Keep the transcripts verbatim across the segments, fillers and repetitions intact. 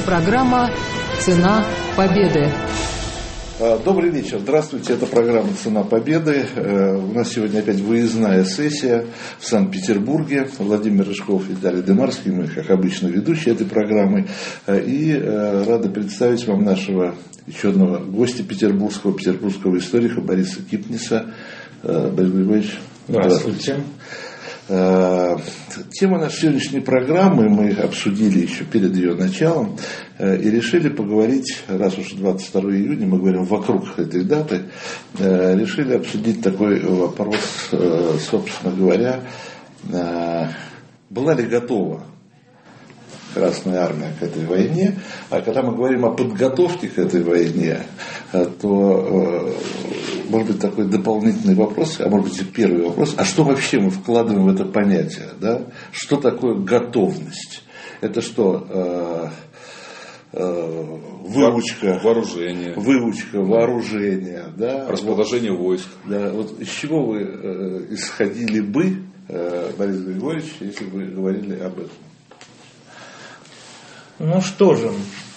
Программа «Цена победы». Добрый вечер. Здравствуйте. Это программа «Цена победы». У нас сегодня опять выездная сессия в Санкт-Петербурге. Владимир Рыжков и Виталий Демарский, мы, как обычно, ведущие этой программы. И рады представить вам нашего еще одного гостя петербургского, петербургского историка Бориса Кипниса. Борис Григорьевич, здравствуйте. Тема нашей сегодняшней программы мы обсудили еще перед ее началом и решили поговорить, раз уж двадцать второго июня, мы говорим вокруг этой даты, решили обсудить такой вопрос, собственно говоря, была ли готова Красная Армия к этой войне. А когда мы говорим о подготовке к этой войне, то, может быть, такой дополнительный вопрос, а может быть и первый вопрос, а что вообще мы вкладываем в это понятие? Да? Что такое готовность? Это что, э, э, выучка, вооружение, выучка, вооружение, да? расположение вот, войск. Да, вот из чего вы э, исходили бы, э, Борис Григорьевич, если бы говорили об этом? Ну что же,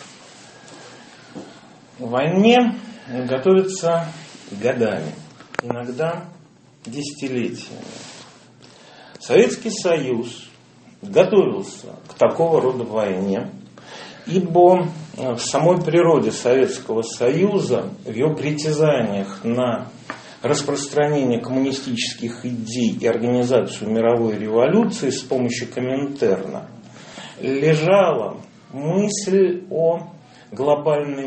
к войне готовятся годами, иногда десятилетиями. Советский Союз готовился к такого рода войне, ибо в самой природе Советского Союза, в его притязаниях на распространение коммунистических идей и организацию мировой революции с помощью Коминтерна лежала мысль о глобальной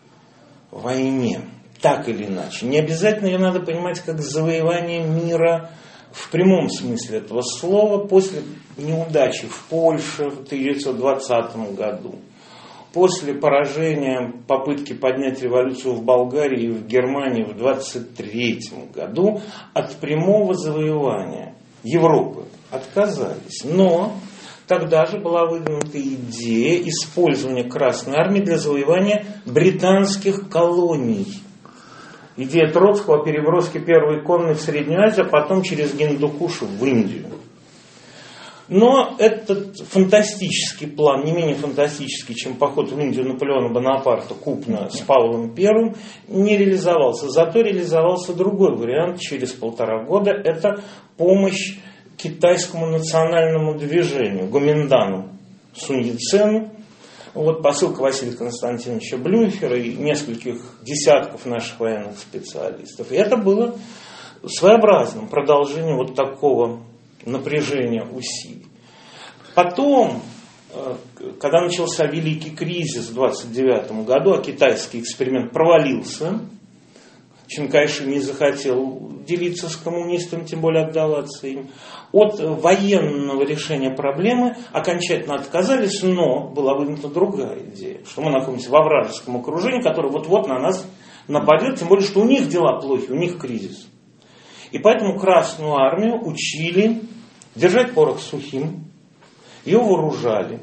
войне, так или иначе. Не обязательно ее надо понимать как завоевание мира в прямом смысле этого слова после неудачи в Польше в тысяча девятьсот двадцатом году, после поражения попытки поднять революцию в Болгарии и в Германии в двадцать третьем году от прямого завоевания Европы отказались. Но тогда же была выдвинута идея использования Красной Армии для завоевания британских колоний. Идея Троцкого о переброске первой конной в Среднюю Азию, а потом через Гиндукуш в Индию. Но этот фантастический план, не менее фантастический, чем поход в Индию Наполеона Бонапарта купно с Павлом Первым, не реализовался. Зато реализовался другой вариант через полтора года. Это помощь китайскому национальному движению, Гоминдану, Сунь Яцену. Вот посылка Василия Константиновича Блюхера и нескольких десятков наших военных специалистов. И это было своеобразным продолжением вот такого напряжения усилий. Потом, когда начался Великий кризис в двадцать девятом году, а китайский эксперимент провалился, Чан Кайши не захотел делиться с коммунистами, тем более отдаваться им. От военного решения проблемы окончательно отказались, но была выдвинута другая идея, что мы находимся во вражеском окружении, которое вот-вот на нас нападет, тем более, что у них дела плохи, у них кризис. И поэтому Красную Армию учили держать порох сухим, ее вооружали,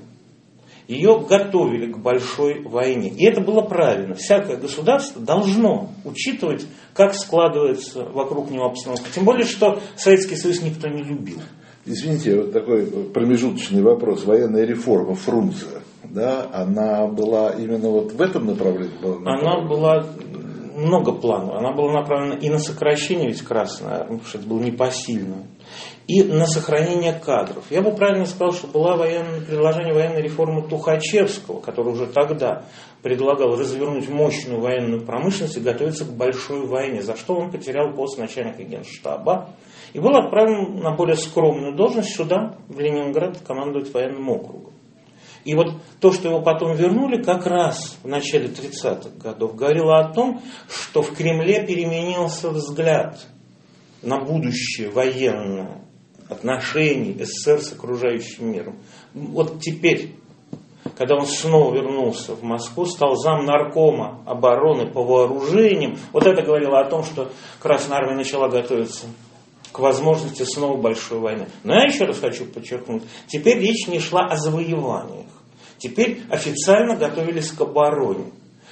ее готовили к большой войне. И это было правильно. Всякое государство должно учитывать, как складывается вокруг него обстановка. Тем более, что Советский Союз никто не любил. Извините, вот такой промежуточный вопрос. Военная реформа Фрунзе, да, она была именно вот в этом направлении? Была направлена? Она была многоплановая. Она была направлена и на сокращение ведь Красной Армии, потому что это было непосильно, и на сохранение кадров. Я бы правильно сказал, что было военное, предложение военной реформы Тухачевского, который уже тогда предлагал развернуть мощную военную промышленность и готовиться к большой войне, за что он потерял пост начальника Генштаба и был отправлен на более скромную должность сюда, в Ленинград, командовать военным округом. И вот то, что его потом вернули, как раз в начале тридцатых годов, говорило о том, что в Кремле переменился взгляд на будущее военное отношений СССР с окружающим миром. Вот теперь, когда он снова вернулся в Москву, стал зам наркома обороны по вооружениям, вот это говорило о том, что Красная Армия начала готовиться к возможности снова большой войны. Но я еще раз хочу подчеркнуть, теперь речь не шла о завоеваниях. Теперь официально готовились к обороне.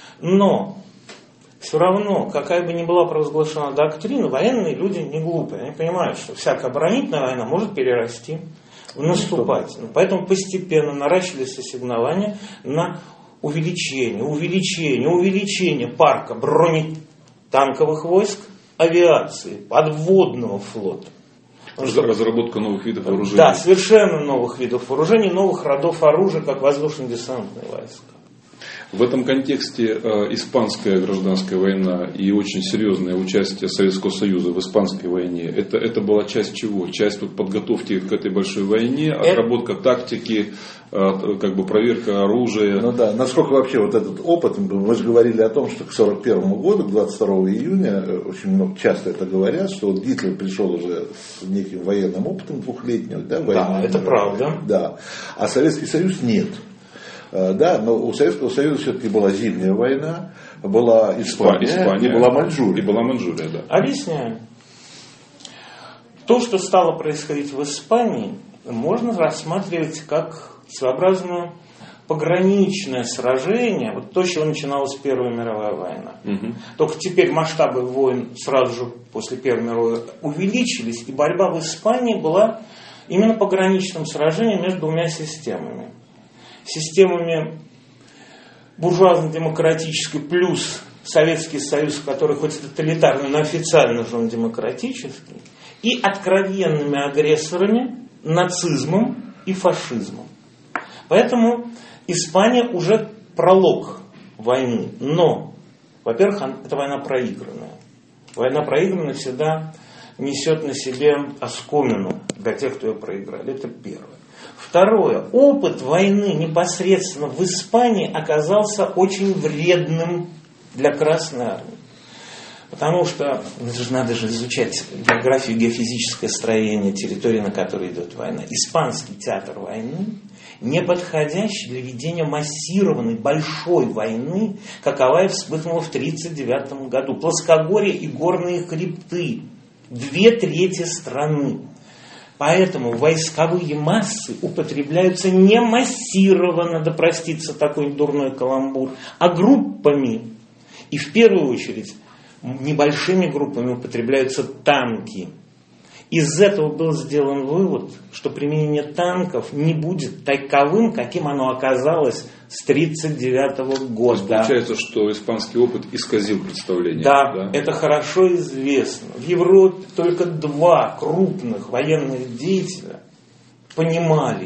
Но все равно, какая бы ни была провозглашена доктрина, военные люди не глупые. Они понимают, что всякая оборонительная война может перерасти в наступательную. Поэтому постепенно наращивались ассигнования на увеличение, увеличение, увеличение парка бронетанковых войск, авиации, подводного флота. Разработка новых видов вооружений. Да, совершенно новых видов вооружений, новых родов оружия, как воздушно-десантные войска. В этом контексте э, испанская гражданская война и очень серьезное участие Советского Союза в испанской войне, это, это была часть чего? Часть вот, подготовки к этой большой войне, отработка это... тактики, э, как бы проверка оружия. Ну да, насколько вообще вот этот опыт, мы же говорили о том, что к сорок первому году, к двадцать второго июня, очень много, часто это говорят, что вот Гитлер пришел уже с неким военным опытом двухлетним. Да, да это правда. Да, а Советский Союз нет. Да, но у Советского Союза все-таки была Зимняя война, была Испания, Испания и была Маньчжурия. И была Маньчжурия, да. Объясняю. То, что стало происходить в Испании, можно рассматривать как своеобразное пограничное сражение, вот то, с чего начиналась Первая мировая война. Угу. Только теперь масштабы войн сразу же после Первой мировой увеличились, и борьба в Испании была именно пограничным сражением между двумя системами. Системами буржуазно-демократической плюс Советский Союз, который хоть и тоталитарный, но официально же он демократический, и откровенными агрессорами, нацизмом и фашизмом. Поэтому Испания уже пролог войны. Но, во-первых, эта война проигранная. Война проигранная всегда несет на себе оскомину для тех, кто ее проиграли. Это первое. Второе. Опыт войны непосредственно в Испании оказался очень вредным для Красной Армии. Потому что надо же изучать географию, геофизическое строение территории, на которой идет война. Испанский театр войны не подходящий для ведения массированной большой войны, каковая вспыхнула в тысяча девятьсот тридцать девятом году. Плоскогорье и горные хребты. Две трети страны. Поэтому войсковые массы употребляются не массированно, да простится такой дурной каламбур, а группами. И в первую очередь небольшими группами употребляются танки. Из этого был сделан вывод, что применение танков не будет таковым, каким оно оказалось с тысяча девятьсот тридцать девятого года. То есть получается, что испанский опыт исказил представление. Да, да, это хорошо известно. В Европе только два крупных военных деятеля понимали,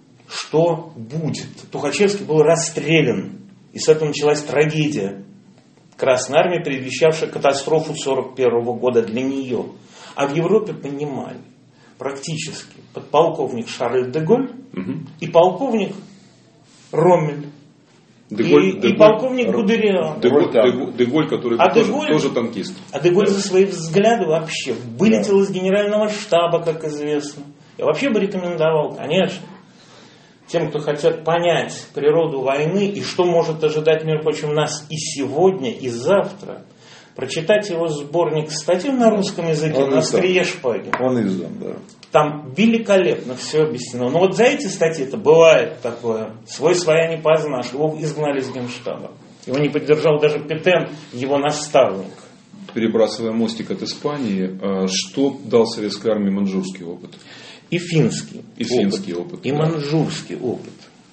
что будет. Тухачевский был расстрелян, и с этого началась трагедия Красной Армии, предвещавшая катастрофу сорок первого года для нее. А в Европе понимали практически подполковник Шарль де Голль угу. и полковник Роммель. Деголь, и, Деголь, и полковник Гудериан. Деголь, Деголь, Деголь, который а тоже, Деголь, тоже танкист. А Деголь да. за свои взгляды вообще вылетел да. из генерального штаба, как известно. Я вообще бы рекомендовал, конечно, тем, кто хотят понять природу войны и что может ожидать, между прочим, нас и сегодня, и завтра, прочитать его сборник статей на русском языке, он на острие шпаги. Он издан, да. Там великолепно все объяснено. Но вот за эти статьи это бывает такое. Свой своя не познашь. Его изгнали из Генштаба. Его не поддержал даже Петен, его наставник. Перебрасывая мостик от Испании, что дал советской армии маньчжурский опыт? И финский, и опыт, финский опыт. И да. маньчжурский опыт.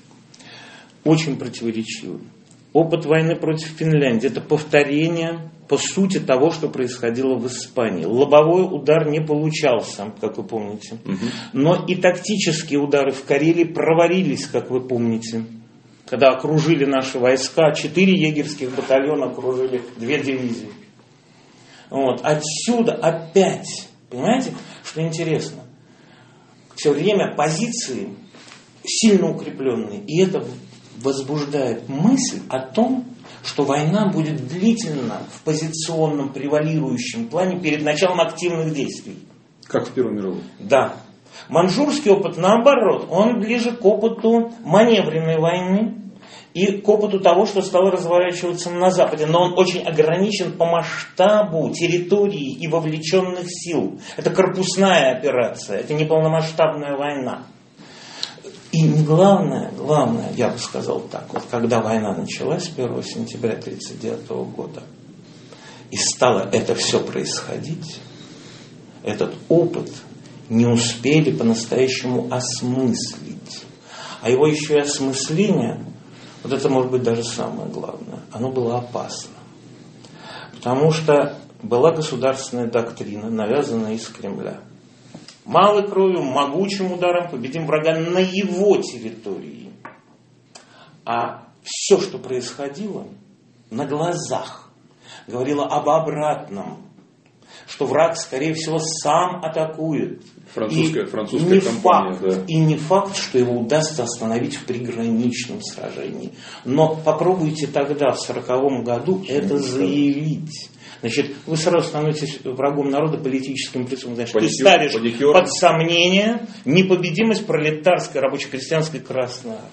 Очень противоречивый. Опыт войны против Финляндии – это повторение, по сути, того, что происходило в Испании. Лобовой удар не получался, как вы помните. Угу. Но и тактические удары в Карелии провалились, как вы помните. Когда окружили наши войска, четыре егерских батальона окружили две дивизии. Вот. Отсюда опять, понимаете, что интересно? Все время позиции сильно укрепленные. И это возбуждает мысль о том, что война будет длительна в позиционном превалирующем плане перед началом активных действий. Как в Первой мировой. Да. Маньчжурский опыт, наоборот, он ближе к опыту маневренной войны и к опыту того, что стало разворачиваться на Западе. Но он очень ограничен по масштабу территории и вовлеченных сил. Это корпусная операция, это не полномасштабная война. И главное, главное, я бы сказал так, вот когда война началась первого сентября тысяча девятьсот тридцать девятого года, и стало это все происходить, этот опыт не успели по-настоящему осмыслить. А его еще и осмысление вот это может быть даже самое главное, оно было опасно. Потому что была государственная доктрина, навязанная из Кремля. Малой кровью, могучим ударом победим врага на его территории. А все, что происходило на глазах, говорило об обратном. Что враг, скорее всего, сам атакует. Французская, и французская не компания, факт, да. И не факт, что его удастся остановить в приграничном сражении. Но попробуйте тогда, в сороковом году, это заявить. Значит, вы сразу становитесь врагом народа, политическим лицом. Значит, Паникер, ты ставишь паникер. под сомнение непобедимость пролетарской, рабоче-крестьянской Красной Армии.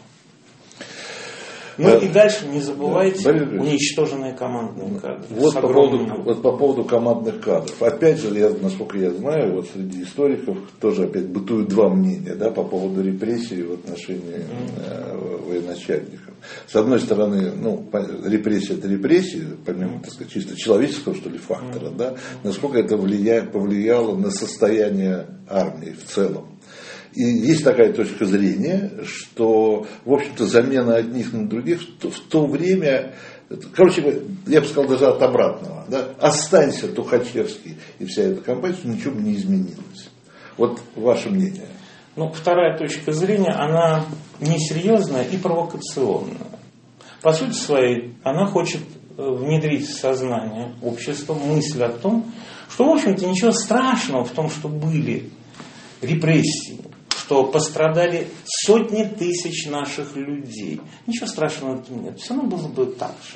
Ну да. И дальше не забывайте, да. уничтоженные командные кадры. Вот по, поводу, вот по поводу командных кадров. Опять же, я, насколько я знаю, вот среди историков тоже опять бытуют два мнения, да, по поводу репрессий в отношении э, военачальников. С одной стороны, ну, репрессия это репрессии, помимо, так сказать, чисто человеческого, что ли, фактора, да, насколько это влияет, повлияло на состояние армии в целом. И есть такая точка зрения, что, в общем-то, замена одних на других в то, в то время, короче, я бы сказал даже от обратного, да, останься Тухачевский и вся эта компания, ничего бы не изменилось. Вот ваше мнение. Ну, вторая точка зрения, она несерьезная и провокационная. По сути своей, она хочет внедрить в сознание общества мысль о том, что, в общем-то, ничего страшного в том, что были репрессии, что пострадали сотни тысяч наших людей. Ничего страшного в этом нет. Все равно было бы так же.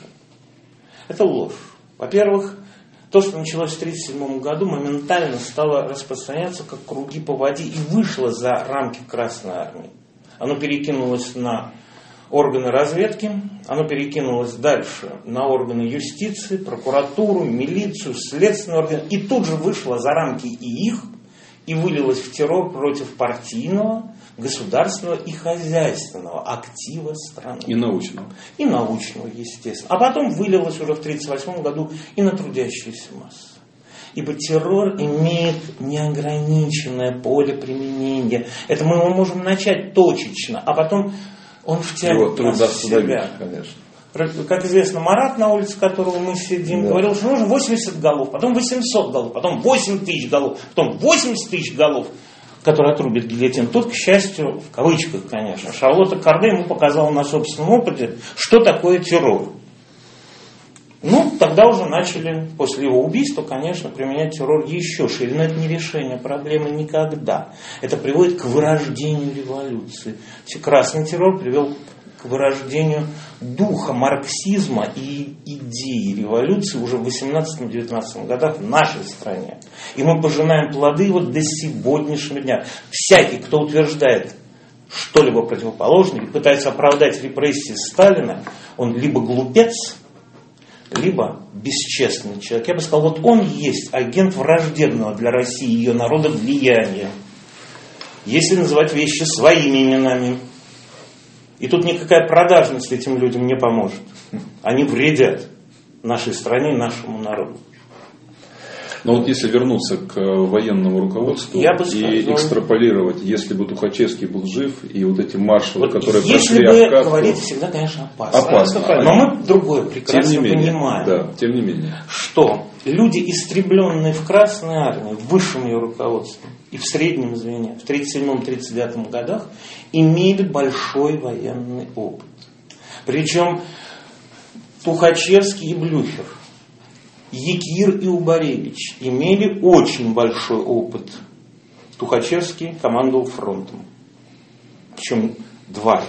Это ложь. Во-первых, то, что началось в тысяча девятьсот тридцать седьмом году, моментально стало распространяться как круги по воде и вышло за рамки Красной Армии. Оно перекинулось на органы разведки, оно перекинулось дальше на органы юстиции, прокуратуру, милицию, следственные органы, и тут же вышло за рамки и их, и вылилось в террор против партийного, государственного и хозяйственного актива страны. И научного. И научного, естественно. А потом вылилось уже в тысяча девятьсот тридцать восьмом году и на трудящиеся массы. Ибо террор имеет неограниченное поле применения. Это мы его можем начать точечно, а потом он втянет нас в себя. Конечно. Как известно, Марат, на улице которого мы сидим, да. говорил, что нужно восемьдесят голов, потом восемьсот голов, потом восемь тысяч голов, потом восемьдесят тысяч голов, которые отрубит гильотин. Тут, к счастью, в кавычках, конечно, Шарлотта Корде ему показала на собственном опыте, что такое террор. Ну, тогда уже начали, после его убийства, конечно, применять террор еще шире. Но это не решение проблемы никогда. Это приводит к вырождению революции. Красный террор привел к вырождению духа марксизма и идеи революции уже в восемнадцатом-девятнадцатом годах в нашей стране. И мы пожинаем плоды его до сегодняшнего дня. Всякий, кто утверждает что-либо противоположное и пытается оправдать репрессии Сталина, он либо глупец, либо бесчестный человек. Я бы сказал, вот он есть агент враждебного для России и ее народа влияния. Если называть вещи своими именами. И тут никакая продажность этим людям не поможет. Они вредят нашей стране и нашему народу. Но вот если вернуться к военному руководству Я бы сказал, и экстраполировать, если бы Тухачевский был жив, и вот эти маршалы, вот которые если прошли бы Авкадку, говорить всегда, конечно, опасно. Опасно. Но мы другое прекрасно тем не менее, понимаем. Да, тем не менее. Что люди, истребленные в Красной Армии, в высшем ее руководстве и в среднем звене, в тридцать седьмом тридцать девятом годах, имели большой военный опыт. Причем Тухачевский и Блюхер, Якир и Убаревич имели очень большой опыт. Тухачевский командовал фронтом. Причем дважды.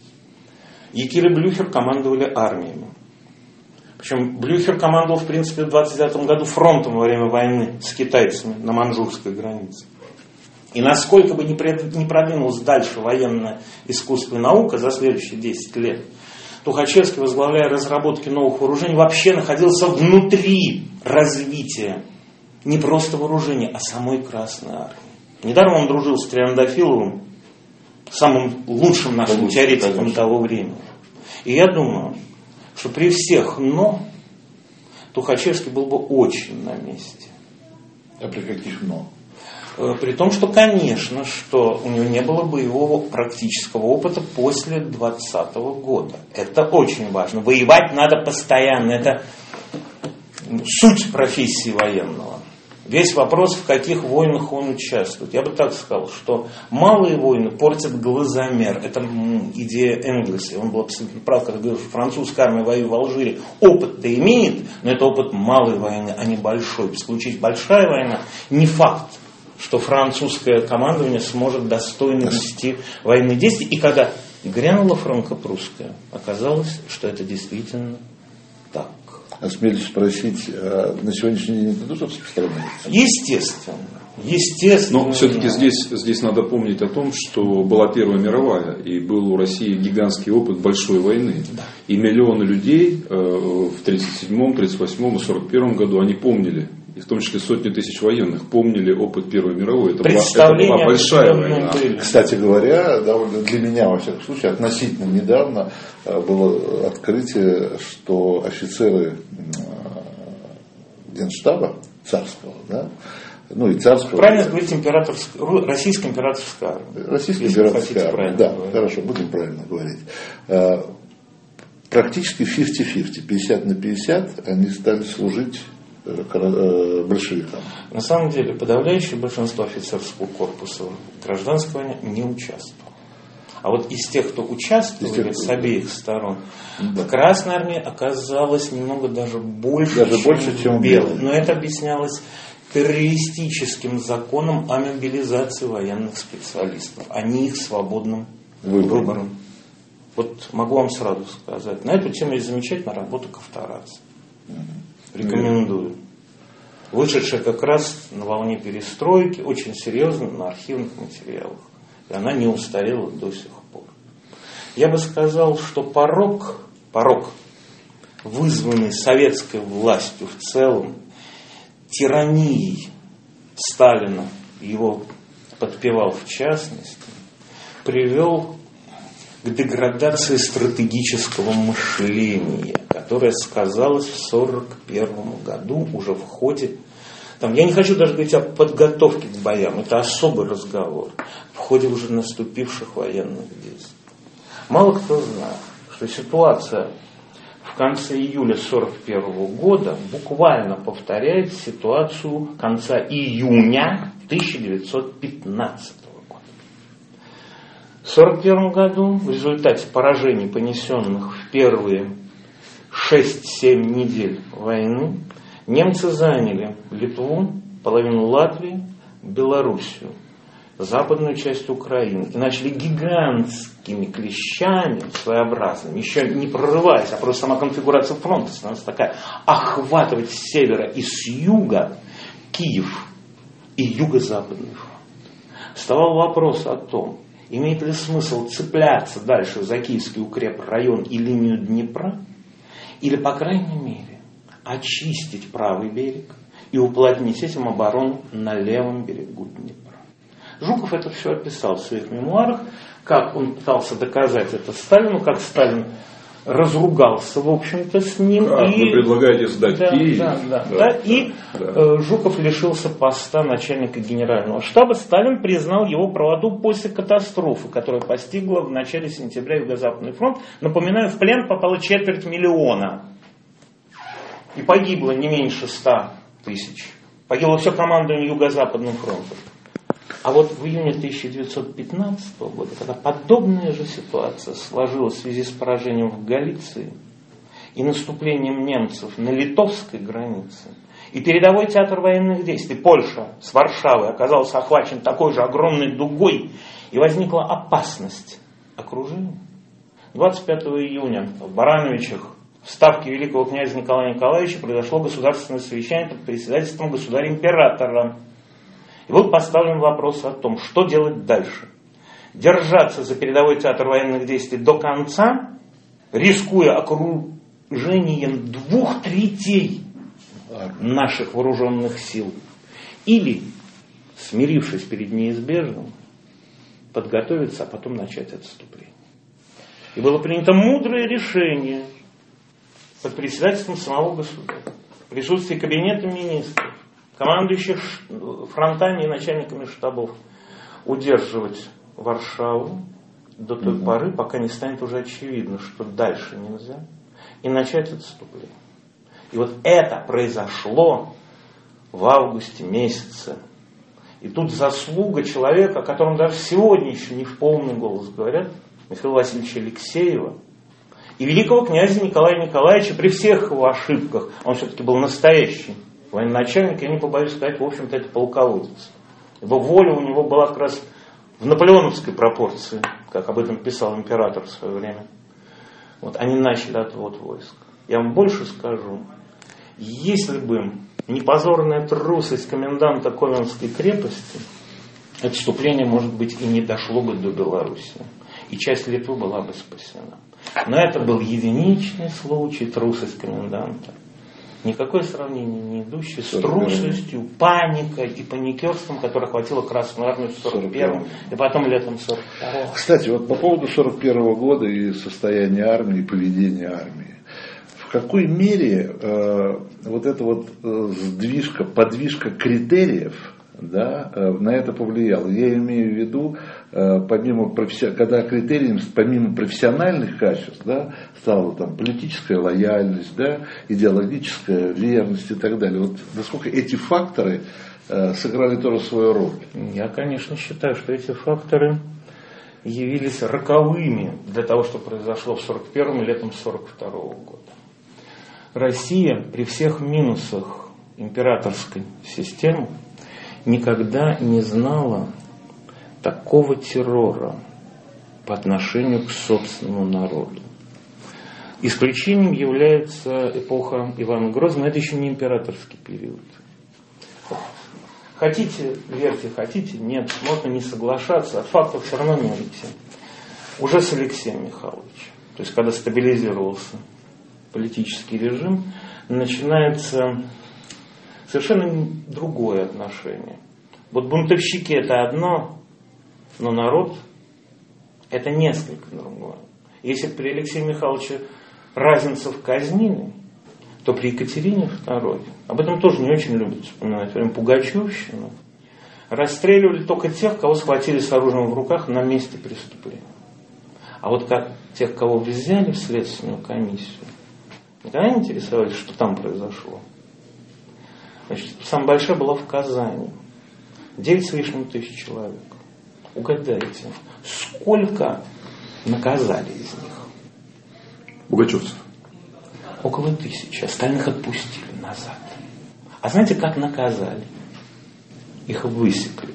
Якир и Блюхер командовали армиями. Причем Блюхер командовал, в принципе, в двадцать девятом году фронтом во время войны с китайцами на маньчжурской границе. И насколько бы ни продвинулась дальше военное искусство и наука за следующие десять лет, Тухачевский, возглавляя разработки новых вооружений, вообще находился внутри развития не просто вооружения, а самой Красной Армии. Недаром он дружил с Триандафиловым, самым лучшим нашим Лучше, теоретиком конечно. того времени. И я думаю, что при всех «но» Тухачевский был бы очень на месте. А при каких «но»? При том, что, конечно, что у него не было боевого практического опыта после двадцатого года. Это очень важно. Воевать надо постоянно. Это суть профессии военного. Весь вопрос, в каких войнах он участвует. Я бы так сказал, что малые войны портят глазомер. Это идея Энгельса. Он был абсолютно прав, когда говорил, что французская армия воюет в Алжире. Опыт-то имеет, но это опыт малой войны, а не большой. Случись большая война, не факт, что французское командование сможет достойно вести военные действия. И когда грянула франко-прусская, оказалось, что это действительно так. Осмелюсь спросить, а на сегодняшний день это тоже распространяется? Естественно. Естественно. Но все-таки здесь, здесь надо помнить о том, что была Первая мировая, и был у России гигантский опыт большой войны. Да. И миллионы людей э, в тридцать седьмом, тридцать восьмом и сорок первом году, они помнили, и в том числе сотни тысяч военных, помнили опыт Первой мировой. Это, была, это была большая война. Были. Кстати говоря, довольно для меня, во всяком случае, относительно недавно было открытие, что офицеры Генштаба царского, да, ну и царского. Правильно говорить императорская, российская императорская армия. Российская императорская армия, да, говорить. Хорошо, будем правильно говорить. Практически пятьдесят на пятьдесят, пятьдесят на пятьдесят они стали служить большевикам. На самом деле, подавляющее большинство офицерского корпуса в гражданской войне не участвовало. А вот из тех, кто участвовали тех, с обеих сторон, да. В Красной армии оказалось немного даже больше, даже чем, больше, чем в Белой. Но это объяснялось террористическим законом о мобилизации военных специалистов, а не их свободным выбором. выбором. Вот могу вам сразу сказать. На эту тему есть замечательная работа Ковторадзе. Рекомендую. Вышедшая как раз на волне перестройки, очень серьезно на архивных материалах. И она не устарела до сих пор. Я бы сказал, что порог, порог, вызванный советской властью в целом, тиранией Сталина, его подпевал в частности, привел к деградации стратегического мышления, которое сказалось в сорок первом году уже в ходе. Там, я не хочу даже говорить о подготовке к боям, это особый разговор, в ходе уже наступивших военных действий. Мало кто знает, что ситуация в конце июля сорок первого года буквально повторяет ситуацию конца июня тысяча девятьсот пятнадцатого года. В сорок первом году в результате поражений, понесенных в первые шесть-семь недель войны, немцы заняли Литву, половину Латвии, Белоруссию, западную часть Украины и начали гигантскими клещами своеобразными, еще не прорываясь, а просто сама конфигурация фронта становится такая, охватывать с севера и с юга Киев и юго-западный фронт. Вставал вопрос о том, имеет ли смысл цепляться дальше за Киевский укрепрайон и линию Днепра, или, по крайней мере, очистить правый берег и уплотнить этим оборону на левом берегу Днепра. Жуков это все описал в своих мемуарах, как он пытался доказать это Сталину, как Сталин разругался, в общем-то, с ним. Как и... вы предлагаете сдать да, Киев? Да, да, да. да. И да. Э, Жуков лишился поста начальника генерального штаба. Сталин признал его правоту после катастрофы, которая постигла в начале сентября Юго-Западный фронт. Напоминаю, в плен попало четверть миллиона. И погибло не меньше ста тысяч. Погибло все командование Юго-Западным фронтом. А вот в июне тысяча девятьсот пятнадцатого года, когда подобная же ситуация сложилась в связи с поражением в Галиции и наступлением немцев на литовской границе, и передовой театр военных действий, Польша с Варшавой, оказался охвачен такой же огромной дугой, и возникла опасность окружения. двадцать пятого июня в Барановичах, в ставке великого князя Николая Николаевича, произошло государственное совещание под председательством государя-императора. И вот поставлен вопрос о том, что делать дальше. Держаться за передовой театр военных действий до конца, рискуя окружением двух третей наших вооруженных сил. Или, смирившись перед неизбежным, подготовиться, а потом начать отступление. И было принято мудрое решение под председательством самого государя, в присутствии кабинета министров, командующих фронтами и начальниками штабов удерживать Варшаву до той угу. поры, пока не станет уже очевидно, что дальше нельзя, и начать отступление. И вот это произошло в августе месяце. И тут заслуга человека, о котором даже сегодня еще не в полный голос говорят, Михаила Васильевича Алексеева, и великого князя Николая Николаевича при всех его ошибках. Он все-таки был настоящий военачальник, я не побоюсь сказать, в общем-то, это полководец. Его воля у него была как раз в наполеоновской пропорции, как об этом писал император в свое время. Вот они начали отвод войск. Я вам больше скажу. Если бы не позорная трусость коменданта Ковенской крепости, отступление, может быть, и не дошло бы до Беларуси. И часть Литвы была бы спасена. Но это был единичный случай, трусость коменданта. Никакое сравнение не идущее с трусостью, паникой и паникерством, которое охватило Красную Армию в сорок первом и потом летом сорок второго. Кстати, вот по поводу сорок первого года и состояния армии, и поведения армии. В какой мере э, вот эта вот э, сдвижка, подвижка критериев, да, э, на это повлияла? Я имею в виду, э, помимо професси... когда критерием, помимо профессиональных качеств, да, стала там политическая лояльность, да, идеологическая верность и так далее. Вот насколько эти факторы э, сыграли тоже свою роль? Я, конечно, считаю, что эти факторы явились роковыми для того, что произошло в сорок первом и летом сорок второго года. Россия при всех минусах императорской системы никогда не знала такого террора по отношению к собственному народу. Исключением является эпоха Ивана Грозного, это еще не императорский период. Хотите, верьте, хотите, нет, можно не соглашаться, от фактов все равно не уйти. Уже с Алексеем Михайловичем, то есть когда стабилизировался политический режим, начинается совершенно другое отношение. Вот бунтовщики это одно, но народ это несколько другое. Если при Алексее Михайловиче Разинцев казнили, то при Екатерине второй, об этом тоже не очень любят вспоминать, время Пугачевщину, расстреливали только тех, кого схватили с оружием в руках на месте преступления. А вот как тех, кого взяли в следственную комиссию, никогда не интересовались, что там произошло. Значит, самая большая была в Казани. Девять с лишним тысяч человек. Угадайте, сколько наказали из них? Пугачевцев. Около тысячи. Остальных отпустили назад. А знаете, как наказали? Их высекли.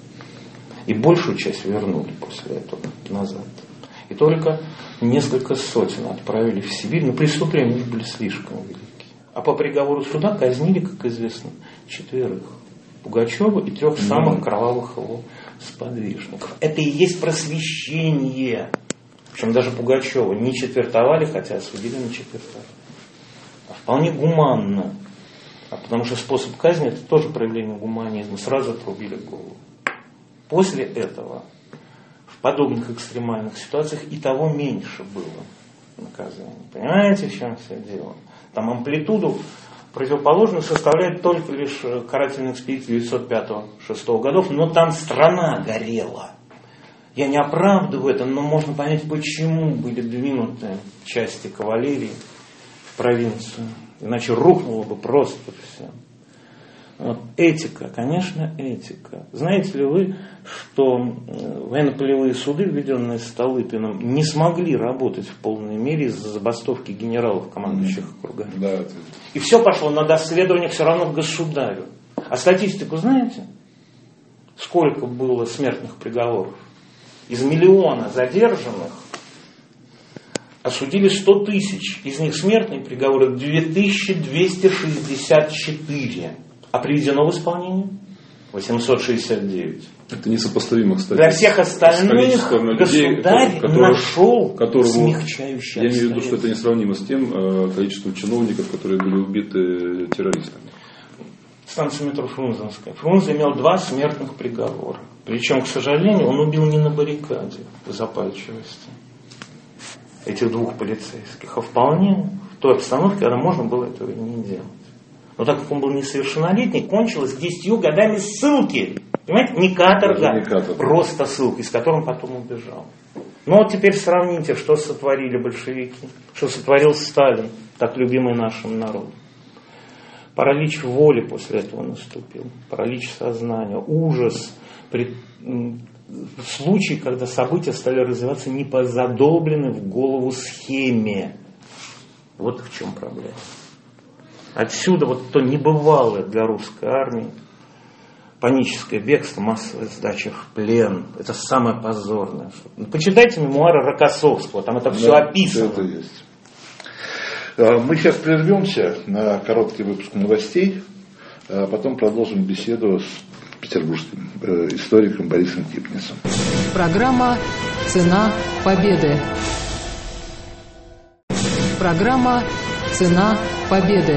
И большую часть вернули после этого назад. И только несколько сотен отправили в Сибирь, но преступления у них были слишком велики. А по приговору суда казнили, как известно, четверых. Пугачева и трех самых кровавых его сподвижников. Это и есть просвещение. Причем даже Пугачева не четвертовали, хотя осудили на четвертование. А вполне гуманно. А потому что способ казни это тоже проявление гуманизма. Сразу отрубили голову. После этого в подобных экстремальных ситуациях и того меньше было наказаний. Понимаете, в чем все дело? Там амплитуду противоположную составляет только лишь карательная экспедиция девятьсот пятого — шестого годов, но там страна горела. Я не оправдываю это, но можно понять, почему были двинуты части кавалерии в провинцию. Иначе рухнуло бы просто все. Вот. Этика, конечно, этика. Знаете ли вы, что военно-полевые суды, введенные Столыпиным, не смогли работать в полной мере из-за забастовки генералов, командующих округами? Да, это... И все пошло на доследование все равно к государю. А статистику знаете? Сколько было смертных приговоров? Из миллиона задержанных осудили сто тысяч. Из них смертные приговоры две тысячи двести шестьдесят четыре. А приведено в исполнение восемьсот шестьдесят девять. Это несопоставимо, кстати. Для всех остальных государь которого, нашел которого, смягчающие Я имею в виду, что это несравнимо с тем э, количеством чиновников, которые были убиты террористами. Станция метро Фрунзенская. Фрунзе имел два смертных приговора. Причем, к сожалению, он убил не на баррикаде в запальчивости этих двух полицейских, а вполне в той обстановке, когда можно было этого и не делать. Но так как он был несовершеннолетний, кончилось десятью годами ссылки. Понимаете, не каторга, не каторга, просто ссылка, из которой он потом убежал. Ну вот теперь сравните, что сотворили большевики, что сотворил Сталин, так любимый нашим народом. Паралич воли после этого наступил, паралич сознания, ужас, при, случай, когда события стали развиваться не по задолбленной в голову схеме. Вот в чем проблема. Отсюда вот то небывалое для русской армии паническое бегство, массовая сдача в плен. Это самое позорное. Почитайте мемуары Рокоссовского, там это все да, описано. Все это есть. Мы сейчас прервемся на короткий выпуск новостей, а потом продолжим беседу с петербургским историком Борисом Кипнисом. Программа «Цена победы». Программа «Цена победы».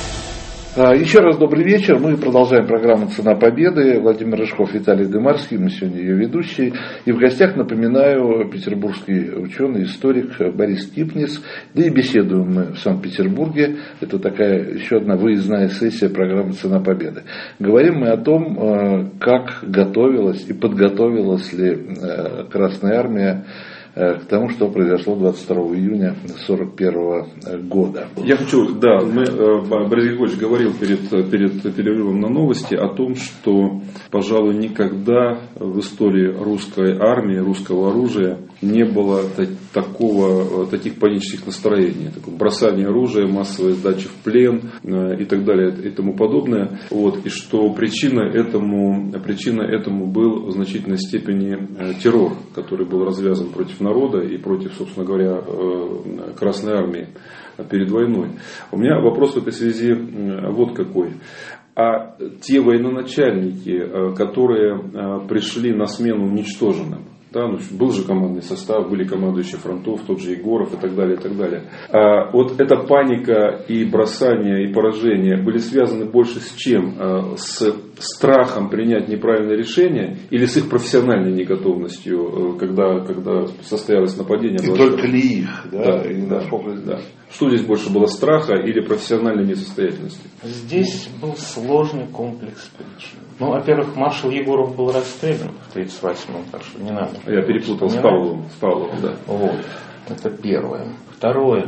Еще раз добрый вечер. Мы продолжаем программу «Цена победы». Владимир Рыжков, Виталий Дымарский. Мы сегодня ее ведущие. И в гостях, напоминаю, петербургский ученый, историк Борис Кипнис. Да и беседуем мы в Санкт-Петербурге. Это такая еще одна выездная сессия программы «Цена победы». Говорим мы о том, как готовилась и подготовилась ли Красная Армия к тому, что произошло двадцать второго июня сорок первого года. Я хочу, да, мы, Борис Григорьевич говорил перед, перед перерывом на новости о том, что, пожалуй, никогда в истории русской армии, русского оружия не было такого, таких панических настроений, такое бросание оружия, массовая сдача в плен и так далее и тому подобное. Вот, и что причина этому, причина этому был в значительной степени террор, который был развязан против народа и против, собственно говоря, Красной Армии перед войной. У меня вопрос в этой связи вот какой. А те военачальники, которые пришли на смену уничтоженным, да, ну, был же командный состав, были командующие фронтов, тот же Егоров и так далее, и так далее. А вот эта паника и бросание, и поражение были связаны больше с чем? А, с страхом принять неправильное решение или с их профессиональной неготовностью, когда, когда состоялось нападение? И только ли их, да? Да, и да, да. Что здесь больше было, страха или профессиональной несостоятельности? Здесь был сложный комплекс причин. Ну, во-первых, маршал Егоров был расстрелян в тридцать восьмом, так что не надо. Я перепутал с Павловым, с Павловым, да. Вот, это первое. Второе.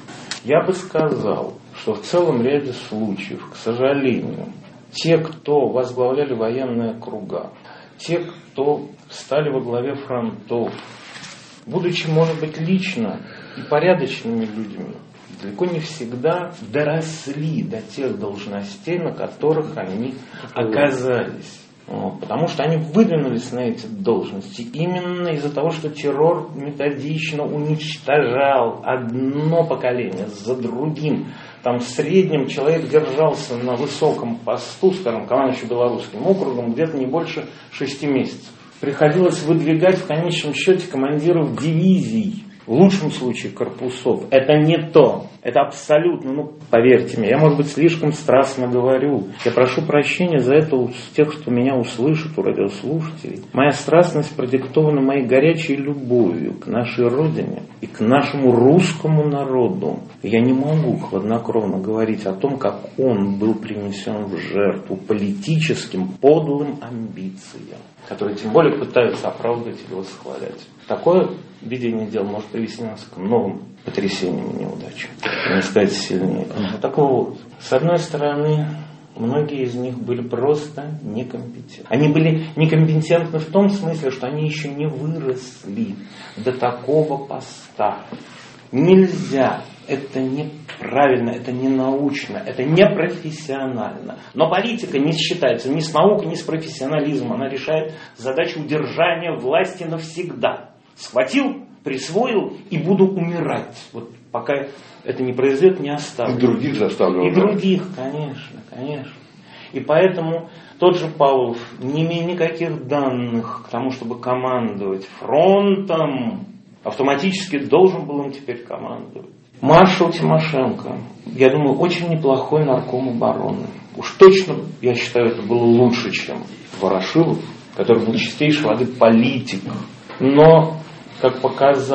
Я бы сказал, что в целом ряде случаев, к сожалению, те, кто возглавляли военные круга, те, кто стали во главе фронтов, будучи, может быть, лично и порядочными людьми, далеко не всегда доросли до тех должностей, на которых они оказались. Вот, потому что они выдвинулись на эти должности именно из-за того, что террор методично уничтожал одно поколение за другим. Там в среднем человек держался на высоком посту, скажем, командующий Белорусским округом, где-то не больше шести месяцев. Приходилось выдвигать в конечном счете командиров дивизий, в лучшем случае корпусов. Это не то. Это абсолютно, ну, поверьте мне, я, может быть, слишком страстно говорю. Я прошу прощения за это у тех, кто меня услышит, у радиослушателей. Моя страстность продиктована моей горячей любовью к нашей Родине и к нашему русскому народу. Я не могу хладнокровно говорить о том, как он был принесен в жертву политическим подлым амбициям, которые тем более пытаются оправдать или восхвалять. Такое видение дел может привести нас к новым потрясениям и неудачам. Не сказать сильнее. Так вот, с одной стороны, многие из них были просто некомпетентны. Они были некомпетентны в том смысле, что они еще не выросли до такого поста. Нельзя. Это неправильно, это не научно, это не профессионально. Но политика не считается ни с наукой, ни с профессионализмом. Она решает задачу удержания власти навсегда. Схватил, присвоил и буду умирать. Вот пока это не произойдет, не оставлю. И других заставлю. И других, конечно, конечно. И поэтому тот же Павлов, не имея никаких данных к тому, чтобы командовать фронтом, автоматически должен был им теперь командовать. Маршал Тимошенко, я думаю, очень неплохой нарком обороны. Уж точно, я считаю, это было лучше, чем Ворошилов, который был чистейшей воды политик. Но, как показал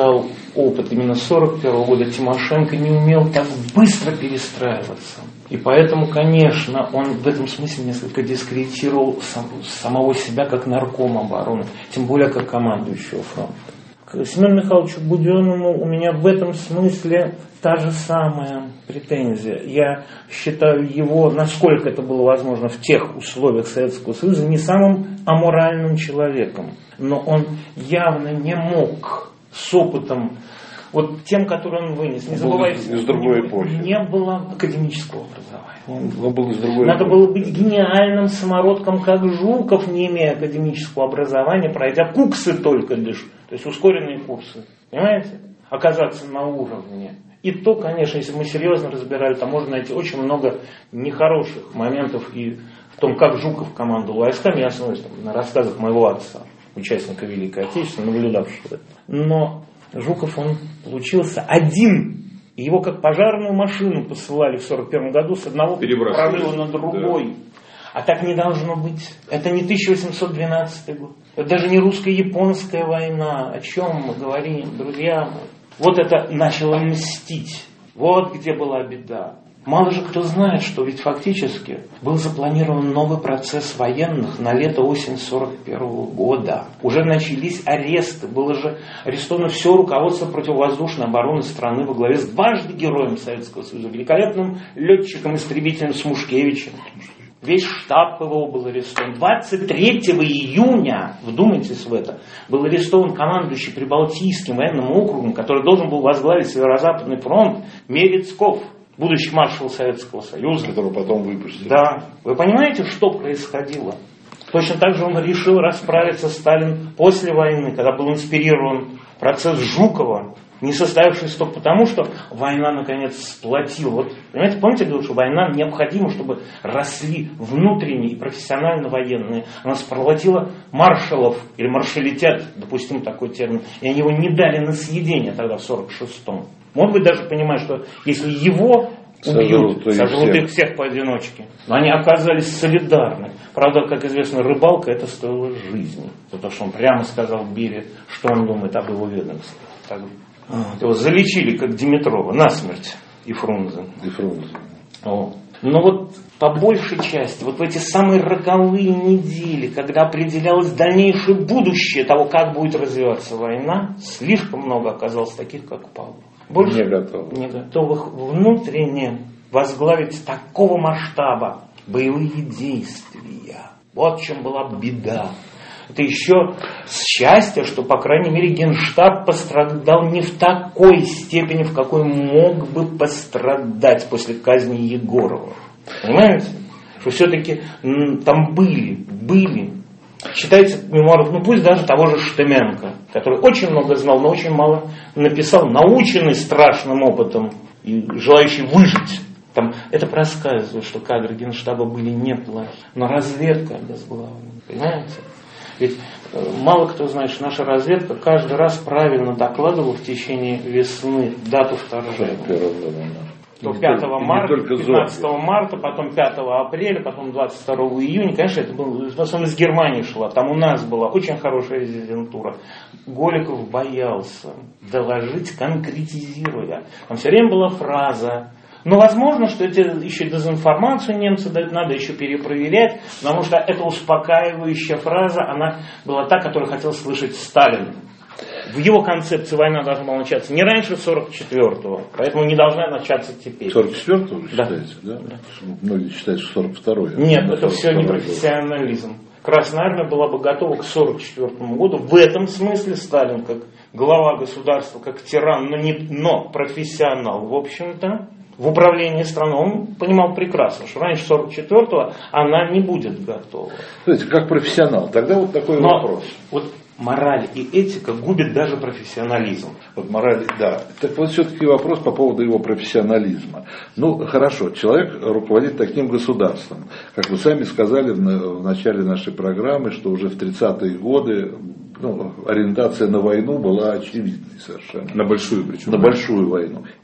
опыт именно сорок первого года, Тимошенко не умел так быстро перестраиваться. И поэтому, конечно, он в этом смысле несколько дискредитировал сам, самого себя как наркома обороны, тем более как командующего фронта. К Семену Михайловичу Буденному у меня в этом смысле та же самая претензия. Я считаю его, насколько это было возможно в тех условиях Советского Союза, не самым аморальным человеком. Но он явно не мог с опытом, вот тем, который он вынес, не забывайте, из другой эпохи. Не было академического образования. Он, он был из другой Надо эпохи. было быть гениальным самородком, как Жуков, не имея академического образования, пройдя куксы только лишь, то есть ускоренные курсы. Понимаете? Оказаться на уровне. И то, конечно, если мы серьезно разбирали, то можно найти очень много нехороших моментов и в том, как Жуков командовал войсками, я основываюсь там, на рассказах моего отца, участника Великой Отечественной, наблюдавшего это. Но Жуков, он получился один. Его как пожарную машину посылали в сорок первом году с одного прорыва на другой. Да. А так не должно быть. Это не тысяча восемьсот двенадцатый год. Это даже не русско-японская война. О чем мы говорим, друзья мои? Вот это начало мстить. Вот где была беда. Мало же кто знает, что ведь фактически был запланирован новый процесс военных на лето-осень сорок первого года. Уже начались аресты. Было же арестовано все руководство противовоздушной обороны страны во главе с дважды героем Советского Союза, великолепным летчиком-истребителем Смушкевичем. Весь штаб ПВО был арестован. двадцать третьего июня, вдумайтесь в это, был арестован командующий Прибалтийским военным округом, который должен был возглавить Северо-Западный фронт, Мерецков, будущий маршал Советского Союза. Которого потом выпустили. Да. Вы понимаете, что происходило? Точно так же он решил расправиться Сталин после войны, когда был инспирирован процесс Жукова, не состоявшийся только потому, что война наконец сплотила. Вот, понимаете, помните, я говорил, что война необходима, чтобы росли внутренние и профессионально военные. Она сплотила маршалов, или маршалитет, допустим такой термин, и они его не дали на съедение тогда в сорок шестом. Может быть, даже понимая, что если его убьют, сожрут, сожрут их всех поодиночке. Но они оказались солидарны. Правда, как известно, рыбалка это стоило жизни. Потому что он прямо сказал Берии, что он думает об его ведомстве. Так, его залечили, как Димитрова, насмерть и Фрунзе. И Фрунзе. О. Но вот по большей части, вот в эти самые роковые недели, когда определялось дальнейшее будущее того, как будет развиваться война, слишком много оказалось таких, как Павлов. Больше не готовых. не готовых внутренне возглавить такого масштаба боевые действия. Вот в чем была беда. Это еще счастье, что, по крайней мере, Генштаб пострадал не в такой степени, в какой мог бы пострадать после казни Егорова. Понимаете? Что все-таки м, там были, были. Считается в мемуарах, ну пусть даже того же Штеменко, который очень много знал, но очень мало написал, наученный страшным опытом и желающий выжить. Там это рассказывает, что кадры Генштаба были неплохи, но разведка обезглавлена, понимаете? Ведь э, мало кто знает, что наша разведка каждый раз правильно докладывала в течение весны дату вторжения. То пятого марта, пятнадцатого марта, потом пятого апреля, потом двадцать второго июня. Конечно, это было, в основном из Германии шла. Там у нас была очень хорошая резидентура. Голиков боялся доложить, конкретизируя. Там все время была фраза. Но возможно, что это еще дезинформацию немцы дают, надо еще перепроверять, потому что эта успокаивающая фраза, она была та, которую хотел слышать Сталин. В его концепции война должна была начаться не раньше сорок четвёртого, поэтому не должна начаться теперь. сорок четвёртого вы да. считаете, да? да? Многие считают, что сорок второй. Нет, это все не профессионализм. Красная армия была бы готова к сорок четвёртому году. В этом смысле Сталин, как глава государства, как тиран, но, не, но профессионал, в общем-то, в управлении страной, он понимал прекрасно, что раньше сорок четвёртого она не будет готова. Знаете, как профессионал, тогда вот такой но вопрос. Вот мораль и этика губят даже профессионализм. Вот мораль, да. Так вот все-таки вопрос по поводу его профессионализма. Ну, хорошо, человек руководит таким государством. Как вы сами сказали в начале нашей программы, что уже в тридцатые годы ну, ориентация на войну была очевидной совершенно. На большую причем. На большую войну.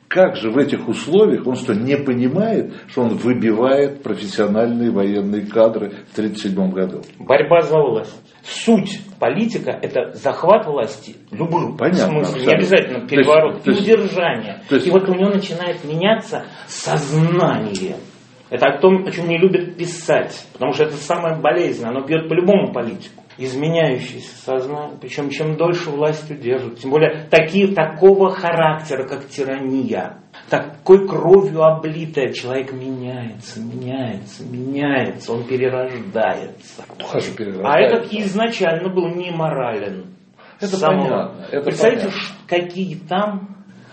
Как же в этих условиях, он что, не понимает, что он выбивает профессиональные военные кадры в тысяча девятьсот тридцать седьмом году? Борьба за власть. Суть политика – это захват власти, любым Понятно, смысле, не обязательно переворот, то есть, и удержание. То есть, и вот у него начинает меняться сознание. Это о том, о чем не любят писать, потому что это самое болезненное, оно бьет по любому политику. Изменяющееся сознание, причем чем дольше власть удерживает, тем более такие, такого характера, как тирания, такой кровью облитая, человек меняется, меняется, меняется, он перерождается. Тоже перерождается. А этот изначально был не морален. Это Самого. понятно. Это Представьте, понятно. какие там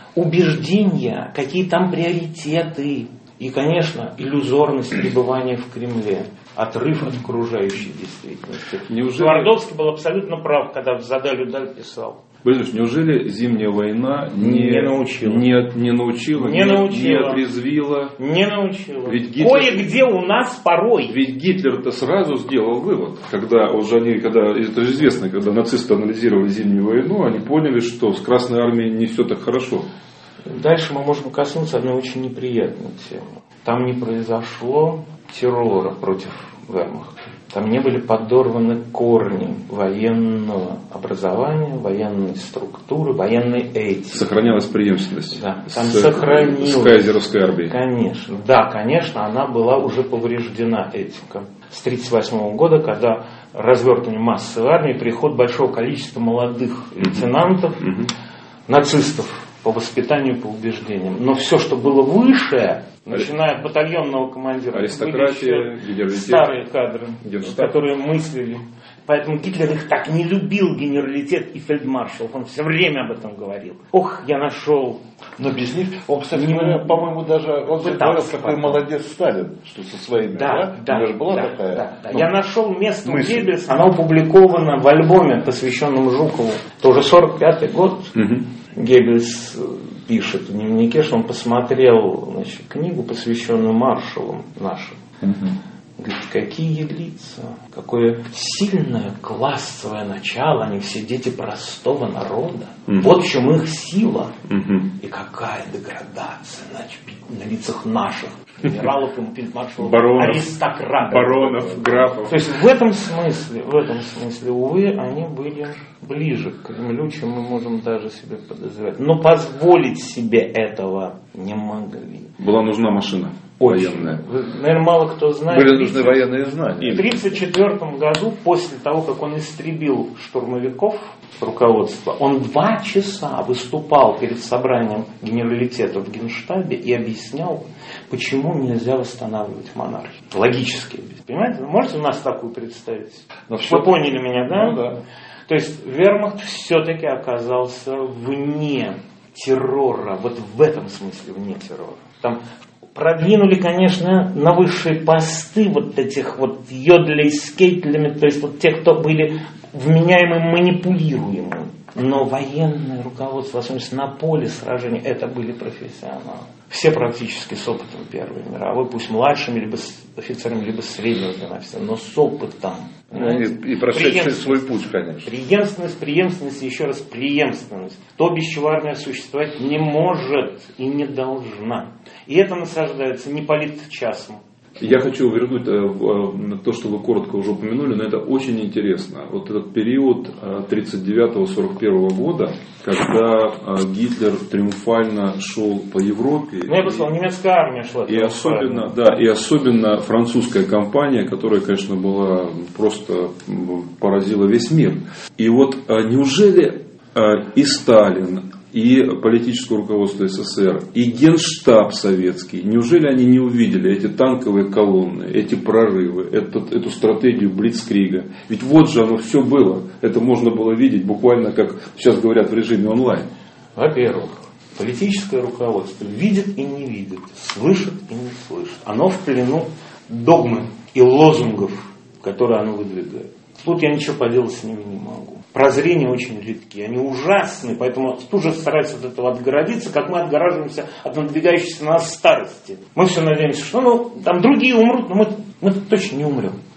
убеждения, какие там приоритеты. И, конечно, иллюзорность пребывания в Кремле. Отрыв от окружающей действительности. Неужели... Твардовский был абсолютно прав, когда в «Задаль Удаль» писал. Борис, неужели зимняя война не, не научила, не, не, научила, не, не, научила, не отрезвила? Не научила. Ведь Гитлер... Кое-где у нас порой. Ведь Гитлер-то сразу сделал вывод, когда уже они, когда, это же известно, когда нацисты анализировали зимнюю войну, они поняли, что с Красной Армией не все так хорошо. Дальше мы можем коснуться одной очень неприятной темы. Там не произошло террора против вермахта. Там не были подорваны корни военного образования, военной структуры, военной этики. Сохранялась преемственность. Да, там с, сохранилась. С кайзеровской армией. Конечно. Да, конечно, она была уже повреждена этика. С тысяча девятьсот тридцать восьмого года, когда развертывание массовой армии, приход большого количества молодых лейтенантов, угу. нацистов по воспитанию, по убеждениям. Но все, что было выше, начиная от батальонного командира, аристократия, старые кадры, Генштаб. которые мыслили. Поэтому Гитлер их так не любил, генералитет и фельдмаршалов. Он все время об этом говорил. Ох, я нашел. Но без них, он, кстати, не, говоря, по-моему, даже он говорил, какой молодец Сталин, что со своими, да? Да, да, да, была да, такая. Да, да. Ну, я нашел место мысль. у Геббельса, оно опубликовано в альбоме, посвященном Жукову. Это уже сорок пятый год. Угу. Геббельс пишет в дневнике, что он посмотрел, значит, книгу, посвященную маршалам нашим. Угу. Говорит, какие лица, какое сильное классовое начало, они все дети простого народа. Угу. Вот в чем их сила. Угу. И какая деградация на, на лицах наших генералов и фельдмаршалов, баронов, аристократов. Баронов, графов. То есть в этом смысле, в этом смысле, увы, они были ближе к Кремлю, чем мы можем даже себе подозревать. Но позволить себе этого не могли. Была нужна машина. Очень. Военная. Наверное, мало кто знает. Были нужны военные знания. В тысяча девятьсот тридцать четвёртом году, после того, как он истребил штурмовиков руководства, он два часа выступал перед собранием генералитета в Генштабе и объяснял, почему нельзя восстанавливать монархию. Логически. Понимаете? Вы можете у нас такую представить? Но Вы все... поняли меня, да? Ну, да. То есть вермахт все-таки оказался вне террора. Вот в этом смысле вне террора. Там продвинули, конечно, на высшие посты вот этих вот йодлей с кейтлями, то есть вот те, кто были вменяемы, манипулируемы. Но военное руководство, особенно на поле сражений, это были профессионалы. Все практически с опытом Первой мировой, пусть младшими, либо с офицерами, либо среднего офицера, но с опытом. И, и прошедший свой путь, конечно. Преемственность, преемственность и еще раз преемственность. То, без чего армия существовать не может и не должна. И это насаждается не политчасом. Я хочу вернуть на то, что вы коротко уже упомянули, но это очень интересно. Вот этот период тридцать девятого сорок первого года, когда Гитлер триумфально шел по Европе. Ну, я бы сказал, немецкая армия шла. И особенно, да, и особенно французская кампания, которая, конечно, была просто поразила весь мир. И вот неужели и Сталин, и политическое руководство СССР, и Генштаб советский, неужели они не увидели эти танковые колонны, эти прорывы, этот, эту стратегию блицкрига? Ведь вот же оно все было. Это можно было видеть буквально, как сейчас говорят, в режиме онлайн. Во-первых, политическое руководство видит и не видит, слышит и не слышит. Оно в плену догмы и лозунгов, которые оно выдвигает. Тут я ничего поделать с ними не могу. Прозрения очень редкие, они ужасны, поэтому тут же стараются от этого отгородиться, как мы отгораживаемся от надвигающейся на нас старости. Мы все надеемся, что ну, там другие умрут, но мы, мы точно не умрем.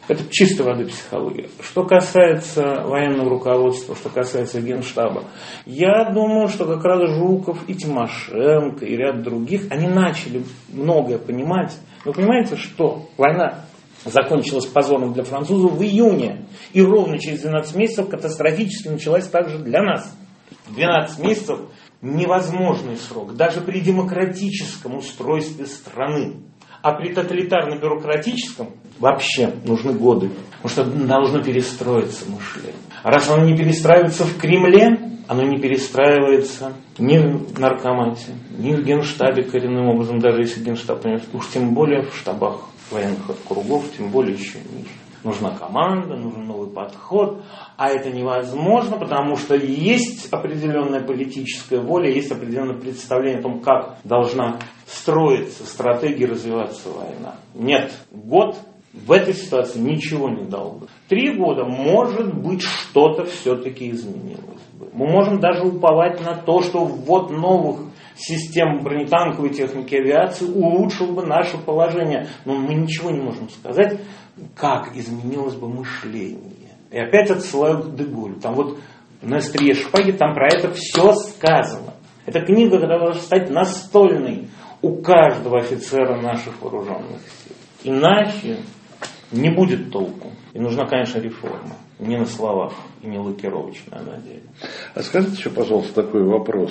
Это чистой воды психология. Что касается военного руководства, что касается Генштаба, я думаю, что как раз Жуков и Тимошенко и ряд других, они начали многое понимать. Вы понимаете, что война закончилась позором для французов в июне, и ровно через двенадцать месяцев катастрофически началась также для нас. двенадцать месяцев невозможный срок, даже при демократическом устройстве страны. А при тоталитарно-бюрократическом вообще нужны годы. Потому что должно перестроиться мышление. А раз оно не перестраивается в Кремле, оно не перестраивается ни в наркомате, ни в Генштабе коренным образом, даже если Генштаб, уж тем более в штабах военных округов, тем более еще ниже. Нужна команда, нужен новый подход, а это невозможно, потому что есть определенная политическая воля, есть определенное представление о том, как должна строиться стратегия, развиваться война. Нет, год в этой ситуации ничего не дал бы. Три года, может быть, что-то все-таки изменилось бы. Мы можем даже уповать на то, что ввод новых систем бронетанковой техники авиации улучшил бы наше положение. Но мы ничего не можем сказать, как изменилось бы мышление. И опять отсылаю к Деголю. Там вот на острие шпаги там про это все сказано. Эта книга должна стать настольной у каждого офицера наших вооруженных сил. Иначе не будет толку. И нужна, конечно, реформа. Не на словах и не лакировочная на деле. А скажите еще, пожалуйста, такой вопрос.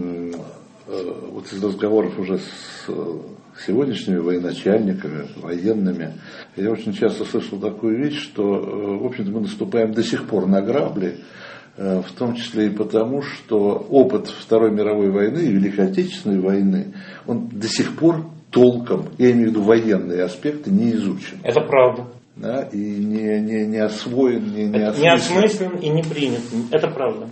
Вот из разговоров уже с сегодняшними военачальниками, военными, я очень часто слышал такую вещь, что, в общем-то, мы наступаем до сих пор на грабли, в том числе и потому, что опыт Второй мировой войны и Великой Отечественной войны, он до сих пор толком, я имею в виду военные аспекты, не изучен. Это правда. Да, и не, не, не освоен, не, не осмыслен. Не осмыслен и не принят. Это правда.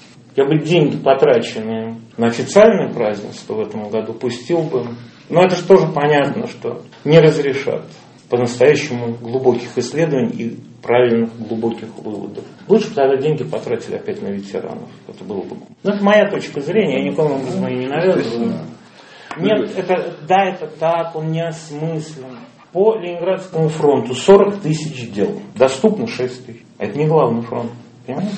Я бы деньги, потраченные на официальное празднество в этом году, пустил бы. Но это же тоже понятно, что не разрешат по-настоящему глубоких исследований и правильных глубоких выводов. Лучше бы тогда деньги потратили опять на ветеранов. Это было бы. Но это моя точка зрения, я никому образом ее не навязываю. Нет, это, да, это так, он не осмыслен. По Ленинградскому фронту сорок тысяч дел. Доступно шесть тысяч. Это не главный фронт. Понимаете?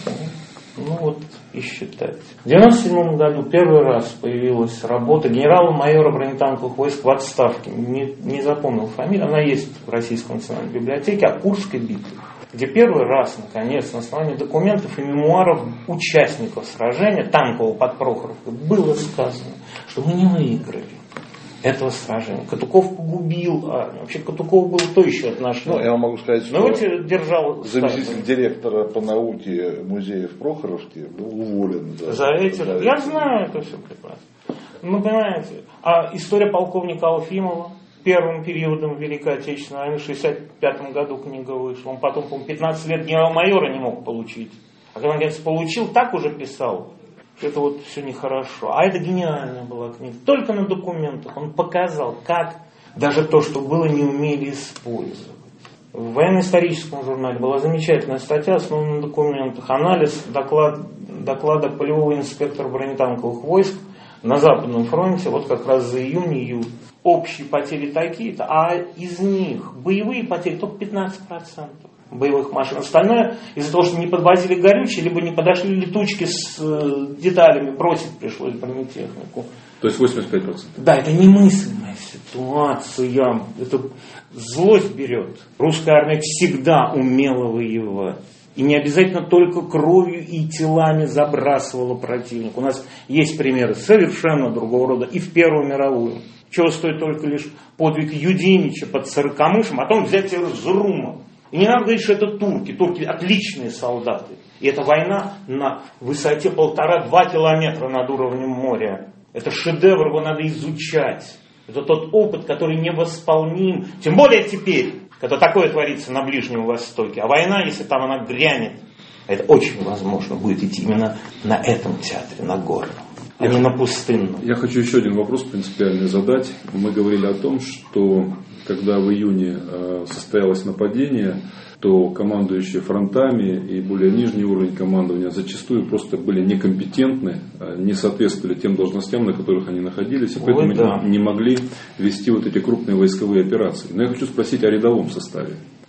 Ну вот и считать. В девяносто седьмом году первый раз появилась работа генерала-майора бронетанковых войск в отставке. Не, не запомнил фамилию. Она есть в Российской национальной библиотеке о Курской битве. Где первый раз, наконец, на основании документов и мемуаров участников сражения танкового под Прохоровкой было сказано, что мы не выиграли этого сражения. Катуков погубил армию. Вообще Катуков был то еще отношение. Ну, я вам могу сказать, что держал заместитель стадию. директора по науке музея в Прохоровске был уволен. За, за эти. За я эти. знаю это все прекрасно. Ну, понимаете. А история полковника Алфимова первым периодом Великой Отечественной войны в шестьдесят пятом году книга вышла. Он потом, по-моему, пятнадцать лет генерал-майора не мог получить. А когда он, наконец, получил, так уже писал. Это вот все нехорошо. А это гениальная была книга. Только на документах. Он показал, как даже то, что было, не умели использовать. В военно-историческом журнале была замечательная статья, основанная на документах. Анализ доклад, доклада полевого инспектора бронетанковых войск на Западном фронте, вот как раз за июнь-июль. Общие потери такие-то, а из них боевые потери только пятнадцать процентов. Боевых машин. Остальное из-за того, что не подвозили горючее, либо не подошли летучки с э, деталями, просить пришлось бронетехнику. То есть восемьдесят пять процентов. Да, это немыслимая ситуация. Это злость берет. Русская армия всегда умела воевать. И не обязательно только кровью и телами забрасывала противника. У нас есть примеры совершенно другого рода. И в Первую мировую. Чего стоит только лишь подвиг Юденича под Сорокомышем, а потом взять Эрзурума. И не надо говорить, что это турки. Турки отличные солдаты. И это война на высоте полтора-два километра над уровнем моря. Это шедевр, его надо изучать. Это тот опыт, который невосполним. Тем более теперь, когда такое творится на Ближнем Востоке. А война, если там она грянет, это очень возможно будет идти именно на этом театре, на горном, а не на пустынном. Я хочу еще один вопрос принципиальный задать. Мы говорили о том, что когда в июне состоялось нападение, то командующие фронтами и более нижний уровень командования зачастую просто были некомпетентны, не соответствовали тем должностям, на которых они находились, и поэтому Ой, да. не могли вести вот эти крупные войсковые операции. Но я хочу спросить о рядовом составе.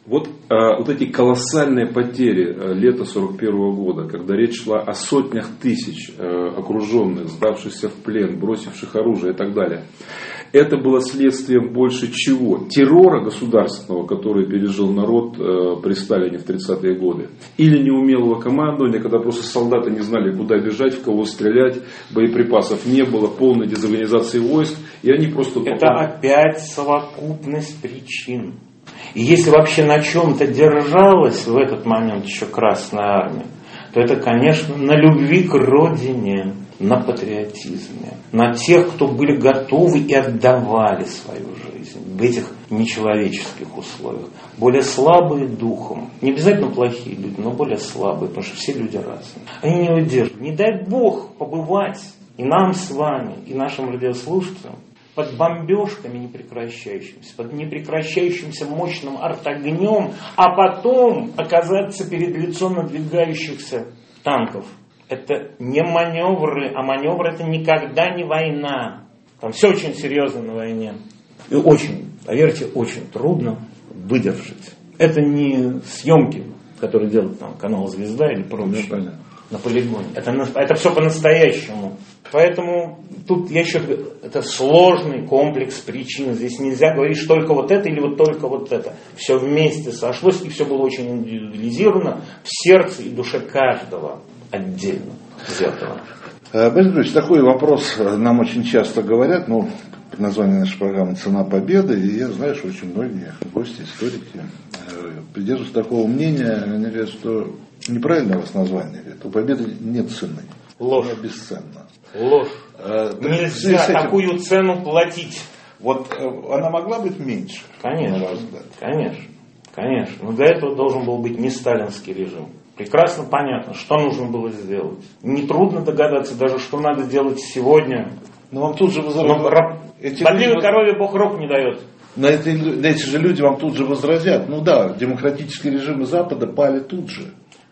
Вот, а, вот эти колоссальные потери а, лета сорок первого года, когда речь шла о сотнях тысяч а, окруженных, сдавшихся в плен, бросивших оружие и так далее. Это было следствием больше чего? Террора государственного, который пережил народ э, при Сталине в тридцатые годы. Или неумелого командования, когда просто солдаты не знали, куда бежать, в кого стрелять, боеприпасов не было, полной дезорганизации войск. И они просто... Это опять совокупность причин. И если вообще на чем-то держалась в этот момент еще Красная Армия, то это, конечно, на любви к родине, на патриотизме, на тех, кто были готовы и отдавали свою жизнь в этих нечеловеческих условиях. Более слабые духом, не обязательно плохие люди, но более слабые, потому что все люди разные. Они не выдерживают. Не дай Бог побывать и нам с вами, и нашим радиослушателям под бомбежками непрекращающимися, под непрекращающимся мощным артогнем, а потом оказаться перед лицом надвигающихся танков. Это не маневры, а маневр это никогда не война. Там все очень серьезно на войне. И очень, поверьте, очень трудно выдержать. Это не съемки, которые делают там канал «Звезда» или прочее на полигоне. Это, это все по-настоящему. Поэтому тут я еще говорю, это сложный комплекс причин. Здесь нельзя говорить, что только вот это или вот только вот это. Все вместе сошлось, и все было очень индивидуализировано в сердце и душе каждого отдельно взятого. Борис Григорьевич, такой вопрос нам очень часто говорят, ну, под названием нашей программы «Цена победы», и я знаю, что очень многие гости, историки придерживаются такого мнения, они говорят, что неправильное у вас название, говорят, у победы нет цены. Ложь. Она бесценна. Ложь. А, Нельзя этим... такую цену платить. Вот она могла быть меньше? Конечно, конечно, конечно. Но для этого должен был быть не сталинский режим. Прекрасно понятно, что нужно было сделать. Нетрудно догадаться даже, что надо делать сегодня. Но вам тут же возразят. Подливой корове Бог рог не дает. На, это, на эти же люди вам тут же возразят. Ну да, демократические режимы Запада пали тут же.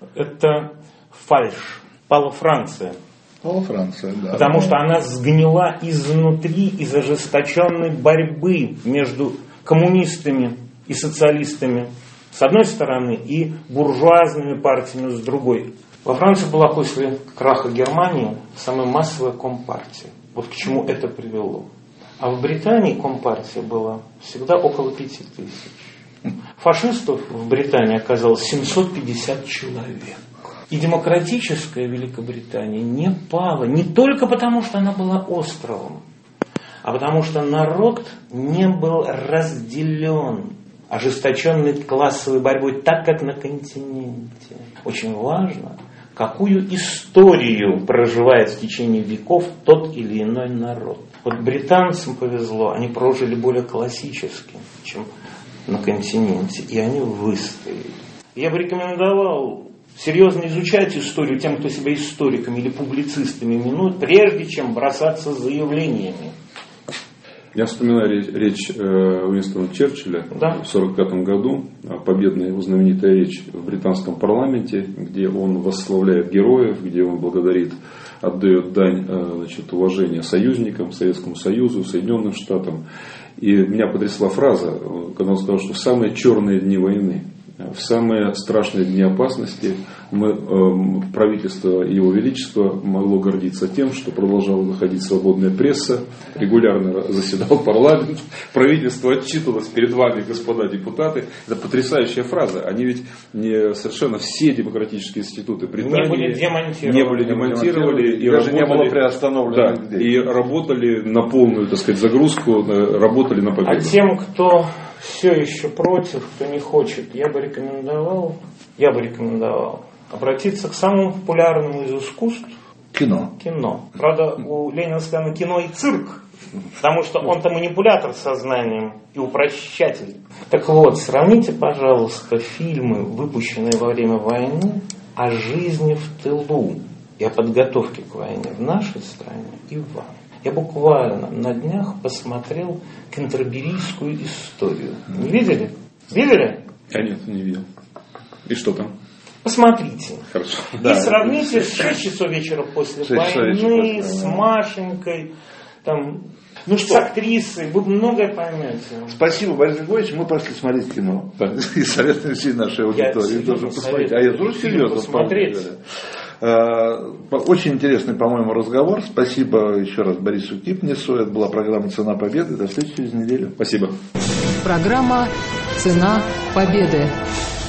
Это фальшь. Пала Франция. Пала Франция, да. Потому что она сгнила изнутри из ожесточенной борьбы между коммунистами и социалистами с одной стороны и буржуазными партиями с другой. Во Франции была после краха Германии самая массовая компартия. Вот к чему это привело. А в Британии компартия была всегда около пяти тысяч. Фашистов в Британии оказалось семьсот пятьдесят человек. И демократическая Великобритания не пала не только потому, что она была островом, а потому что народ не был разделен ожесточенной классовой борьбой, так как на континенте. Очень важно, какую историю проживает в течение веков тот или иной народ. Вот британцам повезло, они прожили более классически, чем на континенте, и они выстояли. Я бы рекомендовал серьезно изучать историю тем, кто себя историками или публицистами именует, прежде чем бросаться заявлениями. Я вспоминаю речь, речь э, Уинстона Черчилля да. в сорок пятом году, победная его знаменитая речь в британском парламенте, где он восславляет героев, где он благодарит, отдает дань э, значит, уважения союзникам, Советскому Союзу, Соединенным Штатам. И меня потрясла фраза, когда он сказал, что в самые черные дни войны, в самые страшные дни опасности мы, э, правительство Его Величества могло гордиться тем, что продолжала выходить свободная пресса, регулярно заседал парламент, правительство отчитывалось перед вами, господа депутаты. Это потрясающая фраза. Они ведь не, совершенно все демократические институты Британии не были демонтированы, не были демонтировали и, даже работали, не было приостановлено да, и работали на полную, так сказать, загрузку, работали на победу. А тем, кто все еще против, кто не хочет, я бы рекомендовал, я бы рекомендовал обратиться к самому популярному из искусств. Кино. Кино. Правда, у Ленина сказано кино и цирк, потому что он-то манипулятор сознанием и упрощатель. Так вот, сравните, пожалуйста, фильмы, выпущенные во время войны, о жизни в тылу и о подготовке к войне в нашей стране и в вам. Я буквально на днях посмотрел Кентерберийскую историю. Не видели? Видели? Я нет, не видел. И что там? Посмотрите. Хорошо. И Да, сравните с шесть часов вечера после войны, с Машенькой. Там, Ну что? с актрисой, вы многое поймете. Спасибо, Борис Григорьевич. Мы пошли смотреть кино. И советуем всей нашей аудитории тоже посмотреть. А я тоже серьезно посмотреть. Очень интересный, по-моему, разговор. Спасибо еще раз Борису Кипнису. Это была программа «Цена победы». До встречи через неделю. Спасибо. Программа «Цена победы».